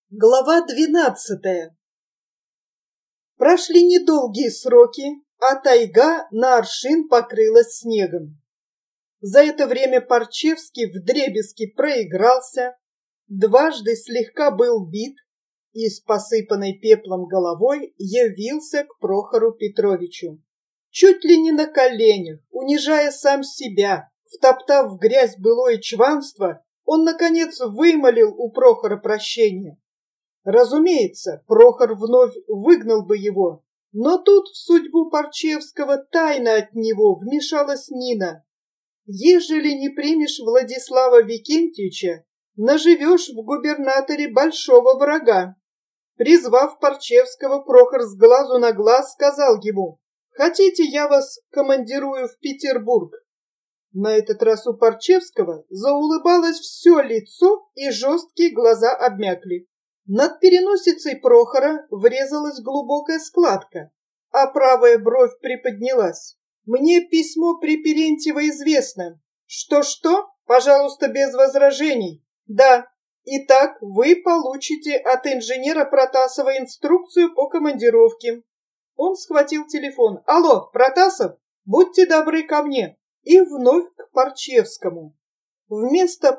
Глава 12. Прошли недолгие сроки, а тайга на аршин покрылась снегом. За это время Парчевский вдребезги проигрался, дважды слегка был бит и с посыпанной пеплом головой явился к Прохору Петровичу. Чуть ли не на коленях, унижая сам себя, втоптав в грязь былое чванство, он, наконец, вымолил у Прохора прощение. Разумеется, Прохор вновь выгнал бы его, но тут в судьбу Парчевского тайно от него вмешалась Нина. Ежели не примешь Владислава Викентьевича, наживешь в губернаторе большого врага. Призвав Парчевского, Прохор с глазу на глаз сказал ему: «Хотите, я вас командирую в Петербург?» На этот раз у Парчевского заулыбалось все лицо, и жесткие глаза обмякли. Над переносицей Прохора врезалась глубокая складка, а правая бровь приподнялась. «Мне письмо Приперентьева известно. Что? Пожалуйста, без возражений. Да. Итак, вы получите от инженера Протасова инструкцию по командировке». Он схватил телефон. «Алло, Протасов, будьте добры ко мне». И вновь к Парчевскому. «Вместо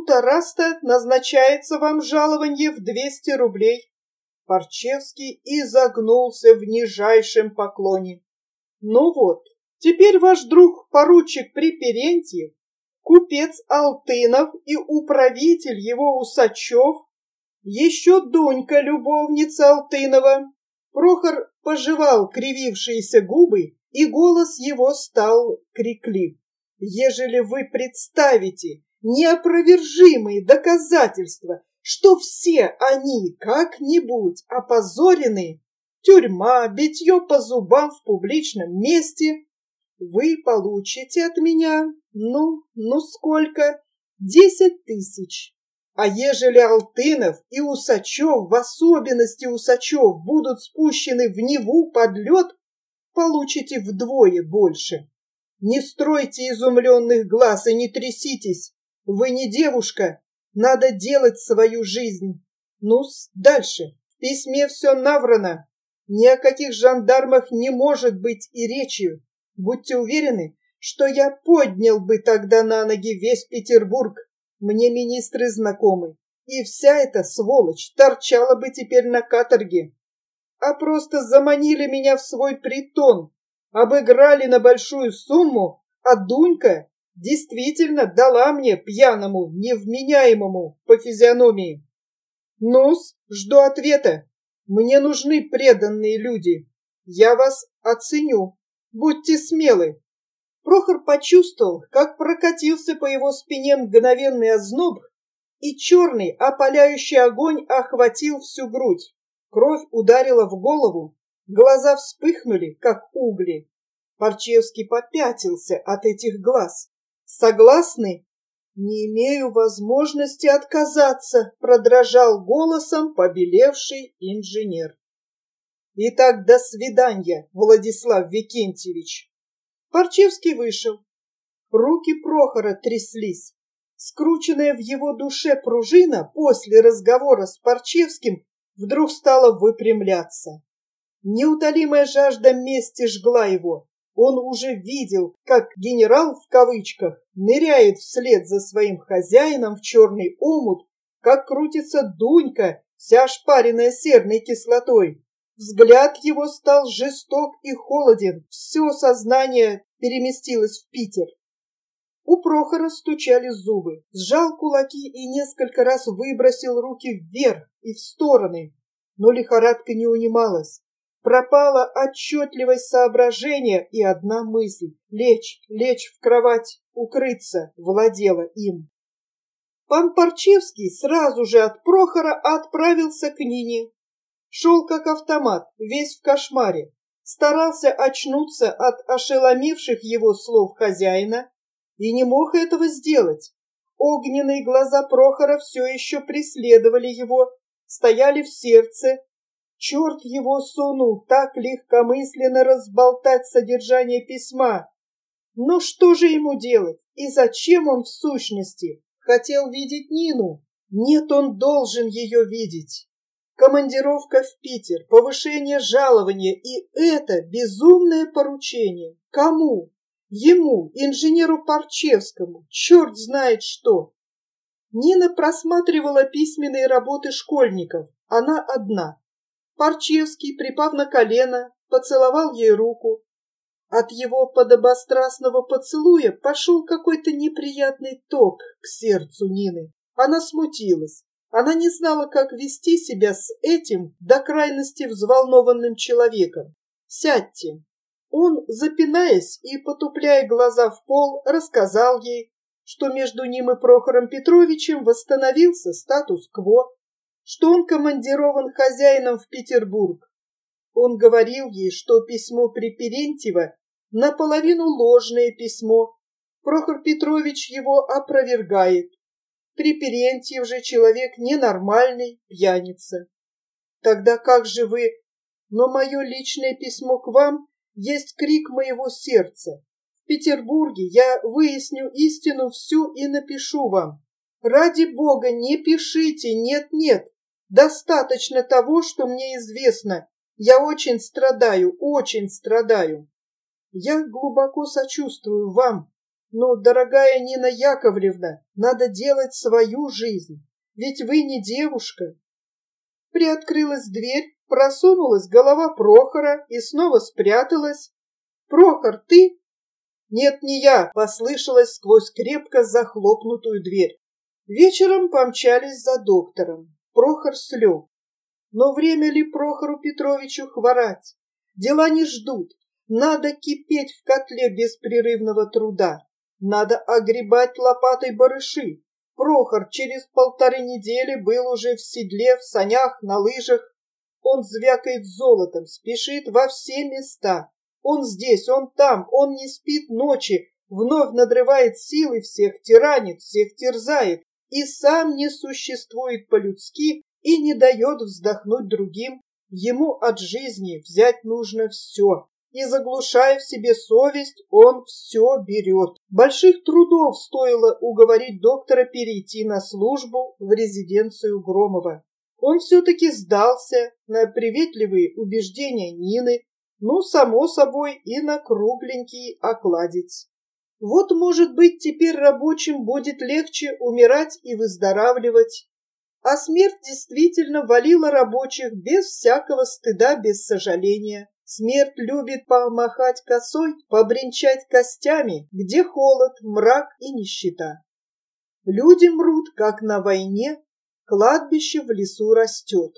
1,5 назначается вам жалование в 200 рублей. Парчевский изогнулся в нижайшем поклоне. «Ну вот, теперь ваш друг поручик Приперентьев, купец Алтынов и управитель его Усачев, еще Дунька, любовница Алтынова». Прохор пожевал кривившиеся губы, и голос его стал криклив. «Ежели вы представите неопровержимые доказательства, что все они как-нибудь опозорены, тюрьма, битье по зубам в публичном месте, вы получите от меня, сколько? 10 тысяч. А ежели Алтынов и Усачев, в особенности Усачев, будут спущены в Неву под лед, получите вдвое больше. Не стройте изумленных глаз и не тряситесь. Вы не девушка, надо делать свою жизнь. Ну-с, дальше. В письме все наврано. Ни о каких жандармах не может быть и речи. Будьте уверены, что я поднял бы тогда на ноги весь Петербург. Мне министры знакомы. И вся эта сволочь торчала бы теперь на каторге. А просто заманили меня в свой притон, обыграли на большую сумму, а Дунька действительно дала мне, пьяному, невменяемому, по физиономии. Ну-с, жду ответа. Мне нужны преданные люди. Я вас оценю. Будьте смелы». Прохор почувствовал, как прокатился по его спине мгновенный озноб, и черный опаляющий огонь охватил всю грудь. Кровь ударила в голову, глаза вспыхнули, как угли. Парчевский попятился от этих глаз. «Согласны?» «Не имею возможности отказаться», — продрожал голосом побелевший инженер. «Итак, до свидания, Владислав Викентьевич». Парчевский вышел. Руки Прохора тряслись. Скрученная в его душе пружина после разговора с Парчевским вдруг стала выпрямляться. Неутолимая жажда мести жгла его. Он уже видел, как генерал в кавычках ныряет вслед за своим хозяином в черный омут, как крутится Дунька, вся ошпаренная серной кислотой. Взгляд его стал жесток и холоден, все сознание переместилось в Питер. У Прохора стучали зубы, сжал кулаки и несколько раз выбросил руки вверх и в стороны, но лихорадка не унималась. Пропала отчетливость соображения, и одна мысль — лечь в кровать, укрыться — владела им. Пан Парчевский сразу же от Прохора отправился к Нине. Шел как автомат, весь в кошмаре, старался очнуться от ошеломивших его слов хозяина и не мог этого сделать. Огненные глаза Прохора все еще преследовали его, стояли в сердце. Черт его сунул так легкомысленно разболтать содержание письма. Но что же ему делать? И зачем он в сущности хотел видеть Нину? Нет, он должен ее видеть. Командировка в Питер, повышение жалования и это безумное поручение. Кому? Ему, инженеру Парчевскому, черт знает что. Нина просматривала письменные работы школьников, она одна. Парчевский, припав на колено, поцеловал ей руку. От его подобострастного поцелуя пошел какой-то неприятный ток к сердцу Нины. Она смутилась. Она не знала, как вести себя с этим до крайности взволнованным человеком. «Сядьте». Он, запинаясь и потупляя глаза в пол, рассказал ей, что между ним и Прохором Петровичем восстановился статус-кво, что он командирован хозяином в Петербург. Он говорил ей, что письмо Приперентьева наполовину ложное письмо. Прохор Петрович его опровергает. Приперентьев же человек ненормальный, пьяница. Тогда как же вы? Но мое личное письмо к вам есть крик моего сердца. В Петербурге я выясню истину всю и напишу вам. Ради Бога, не пишите, нет-нет. Достаточно того, что мне известно. Я очень страдаю, очень страдаю. Я глубоко сочувствую вам. Но, дорогая Нина Яковлевна, надо делать свою жизнь, ведь вы не девушка. Приоткрылась дверь, просунулась голова Прохора и снова спряталась. «Прохор, ты?» «Нет, не я», — послышалось сквозь крепко захлопнутую дверь. Вечером помчались за доктором. Прохор слег. Но время ли Прохору Петровичу хворать? Дела не ждут. Надо кипеть в котле беспрерывного труда. Надо огребать лопатой барыши. Прохор через 1,5 недели был уже в седле, в санях, на лыжах. Он звякает золотом, спешит во все места. Он здесь, он там, он не спит ночи, вновь надрывает силы, всех тиранит, всех терзает и сам не существует по-людски и не дает вздохнуть другим. Ему от жизни взять нужно все. И, заглушая в себе совесть, он все берет. Больших трудов стоило уговорить доктора перейти на службу в резиденцию Громова. Он все-таки сдался на приветливые убеждения Нины, ну, само собой, и на кругленький окладец. Вот, может быть, теперь рабочим будет легче умирать и выздоравливать. А смерть действительно валила рабочих без всякого стыда, без сожаления. Смерть любит помахать косой, побренчать костями, где холод, мрак и нищета. Люди мрут, как на войне, кладбище в лесу растет.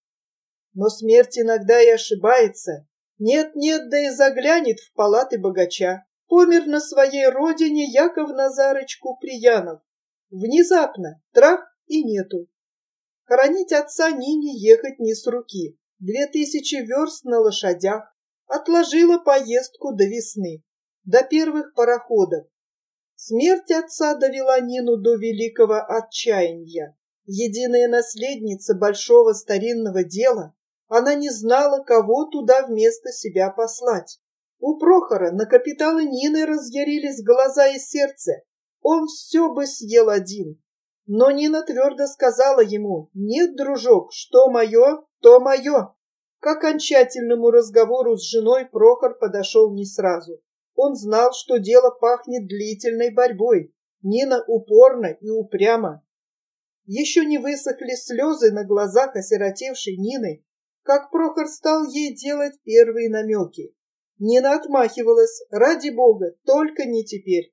Но смерть иногда и ошибается. Нет-нет, да и заглянет в палаты богача. Помер на своей родине Яков Назарыч Куприянов. Внезапно трах и нету. Хоронить отца Нине ехать не с руки. 2000 верст на лошадях. Отложила поездку до весны, до первых пароходов. Смерть отца довела Нину до великого отчаяния. Единая наследница большого старинного дела, она не знала, кого туда вместо себя послать. У Прохора на капиталы Нины разъярились глаза и сердце. Он все бы съел один. Но Нина твердо сказала ему: «Нет, дружок, что мое, то мое». К окончательному разговору с женой Прохор подошел не сразу. Он знал, что дело пахнет длительной борьбой. Нина упорна и упряма. Еще не высохли слезы на глазах осиротевшей Нины, как Прохор стал ей делать первые намеки. Нина отмахивалась: «Ради Бога, только не теперь».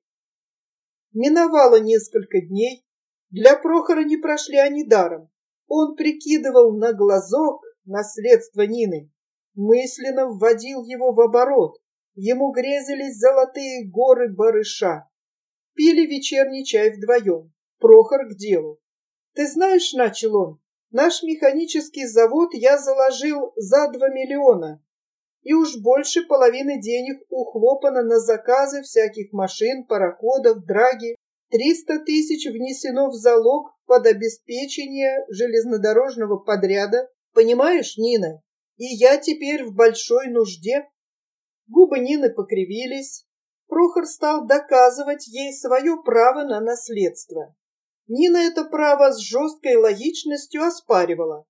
Миновало несколько дней. Для Прохора не прошли они даром. Он прикидывал на глазок наследство Нины, мысленно вводил его в оборот. Ему грезились золотые горы барыша. Пили вечерний чай вдвоем. Прохор к делу. «Ты знаешь, — начал он, — наш механический завод я заложил за 2 миллиона, и уж больше половины денег ухлопано на заказы всяких машин, пароходов, драги. 300 тысяч внесено в залог под обеспечение железнодорожного подряда. Понимаешь, Нина? И я теперь в большой нужде». Губы Нины покривились. Прохор стал доказывать ей свое право на наследство. Нина это право с жесткой логичностью оспаривала.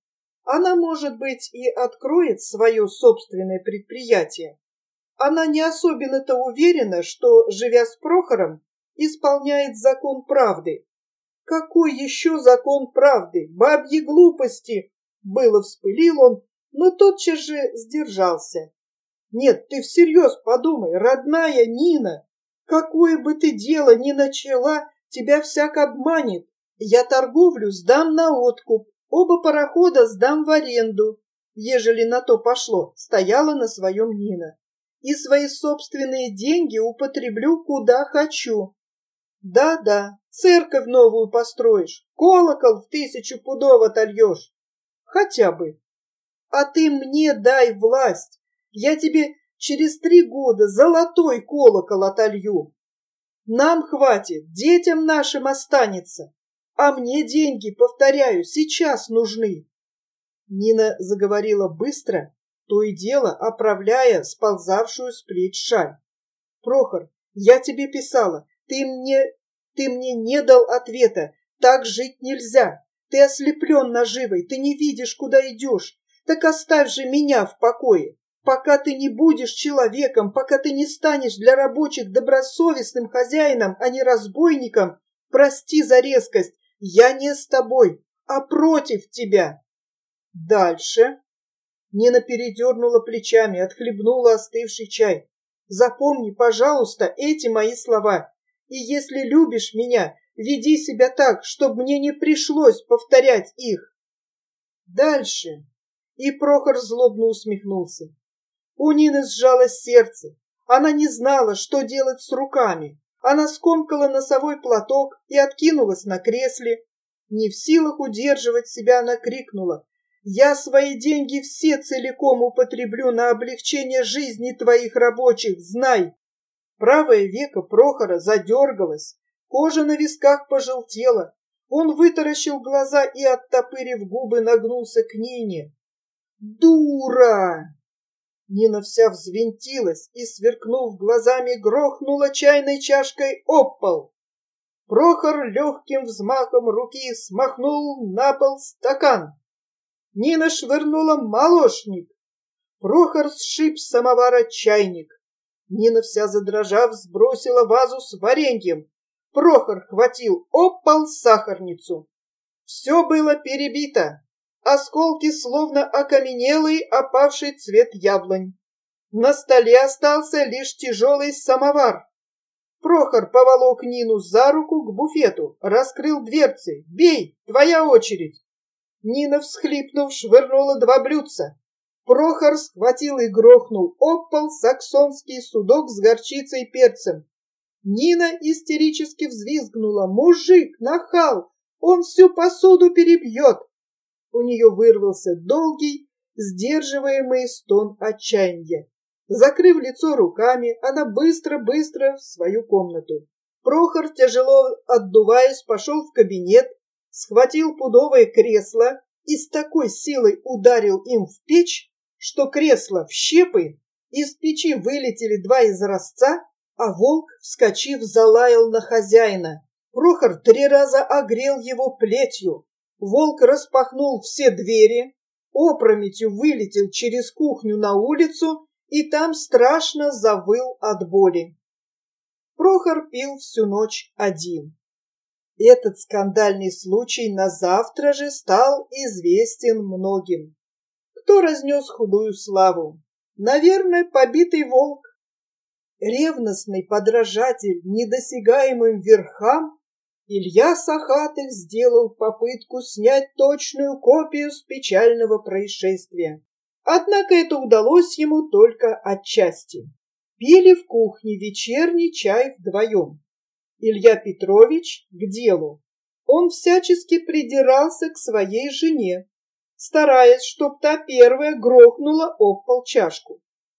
Она, может быть, и откроет свое собственное предприятие. Она не особенно-то уверена, что, живя с Прохором, исполняет закон правды. Какой еще закон правды? Бабьи глупости! Было вспылил он, но тотчас же сдержался. Нет, ты всерьез подумай, родная Нина, какое бы ты дело ни начала, тебя всяк обманет. Я торговлю сдам на откуп, оба парохода сдам в аренду, ежели на то пошло, стояла на своем Нина. И свои собственные деньги употреблю куда хочу. Да-да, церковь новую построишь, колокол в 1000 пудов отольешь. Хотя бы. А ты мне дай власть, я тебе через 3 года золотой колокол отолью. Нам хватит, детям нашим останется, а мне деньги, повторяю, сейчас нужны. Нина заговорила быстро, то и дело оправляя сползавшую с плеч шаль. Прохор, я тебе писала, ты мне не дал ответа, так жить нельзя. Ты ослеплен наживой, ты не видишь, куда идешь. Так оставь же меня в покое. Пока ты не будешь человеком, пока ты не станешь для рабочих добросовестным хозяином, а не разбойником, прости за резкость, я не с тобой, а против тебя. Дальше. Нина передернула плечами, отхлебнула остывший чай. Запомни, пожалуйста, эти мои слова. И если любишь меня, веди себя так, чтобы мне не пришлось повторять их. Дальше. И Прохор злобно усмехнулся. У Нины сжалось сердце. Она не знала, что делать с руками. Она скомкала носовой платок и откинулась на кресле. Не в силах удерживать себя, она крикнула: «Я свои деньги все целиком употреблю на облегчение жизни твоих рабочих, знай!» Правое веко Прохора задергалось, кожа на висках пожелтела. Он вытаращил глаза и, оттопырив губы, нагнулся к Нине. «Дура!» Нина вся взвинтилась и, сверкнув глазами, грохнула чайной чашкой об пол. Прохор легким взмахом руки смахнул на пол стакан. Нина швырнула молочник. Прохор сшиб с самовара чайник. Нина вся задрожав сбросила вазу с вареньем. Прохор хватил об пол сахарницу. Все было перебито. Осколки словно окаменелый опавший цвет яблонь. На столе остался лишь тяжелый самовар. Прохор поволок Нину за руку к буфету, раскрыл дверцы. «Бей, твоя очередь!» Нина, всхлипнув, швырнула 2 блюдца. Прохор схватил и грохнул об пол саксонский судок с горчицей и перцем. Нина истерически взвизгнула. «Мужик, нахал! Он всю посуду перебьет!» У нее вырвался долгий, сдерживаемый стон отчаяния. Закрыв лицо руками, она быстро-быстро в свою комнату. Прохор, тяжело отдуваясь, пошел в кабинет, схватил пудовое кресло и с такой силой ударил им в печь, что кресло в щепы, из печи вылетели 2 изразца, а волк, вскочив, залаял на хозяина. Прохор 3 раза огрел его плетью. Волк распахнул все двери, опрометью вылетел через кухню на улицу и там страшно завыл от боли. Прохор пил всю ночь один. Этот скандальный случай на завтра же стал известен многим. Кто разнес худую славу? Наверное, побитый волк. Ревностный подражатель недосягаемым верхам, Илья Сахатых сделал попытку снять точную копию с печального происшествия. Однако это удалось ему только отчасти. Пили в кухне вечерний чай вдвоем. Илья Петрович к делу. Он всячески придирался к своей жене, стараясь, чтоб та первая грохнула об пол чашку.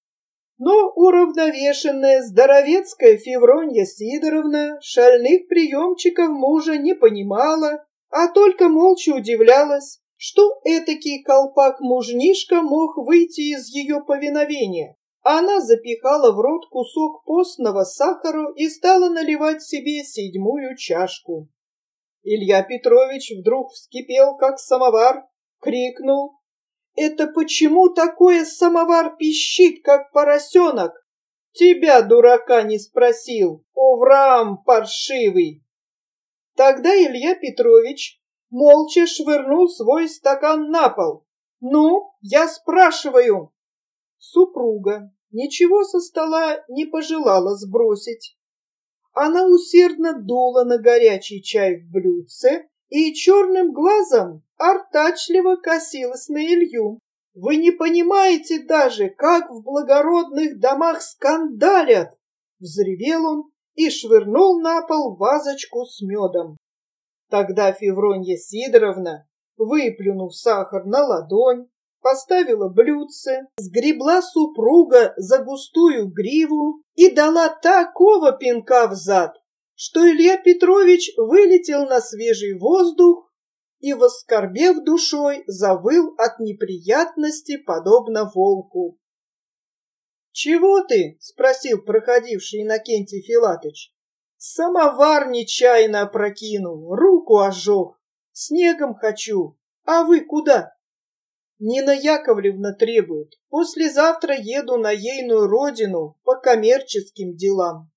Но уравновешенная здоровецкая Февронья Сидоровна шальных приемчиков мужа не понимала, а только молча удивлялась, что этакий колпак-мужнишка мог выйти из ее повиновения. Она запихала в рот кусок постного сахара и стала наливать себе 7-ю чашку. Илья Петрович вдруг вскипел, как самовар, крикнул: Это почему такое самовар пищит, как поросенок? Тебя, дурака, не спросил, Овраам паршивый. Тогда Илья Петрович молча швырнул свой стакан на пол. Ну, я спрашиваю. Супруга ничего со стола не пожелала сбросить. Она усердно дула на горячий чай в блюдце и черным глазом артачливо косилась на Илью. Вы не понимаете даже, как в благородных домах скандалят! Взревел он и швырнул на пол вазочку с медом. Тогда Февронья Сидоровна, выплюнув сахар на ладонь, поставила блюдце, сгребла супруга за густую гриву и дала такого пинка взад, что Илья Петрович вылетел на свежий воздух и, воскорбев душой, завыл от неприятности, подобно волку. «Чего ты?» — спросил проходивший Иннокентий Филатыч. «Самовар нечаянно опрокинул, руку ожег, снегом хочу, а вы куда?» «Нина Яковлевна требует, послезавтра еду на ейную родину по коммерческим делам».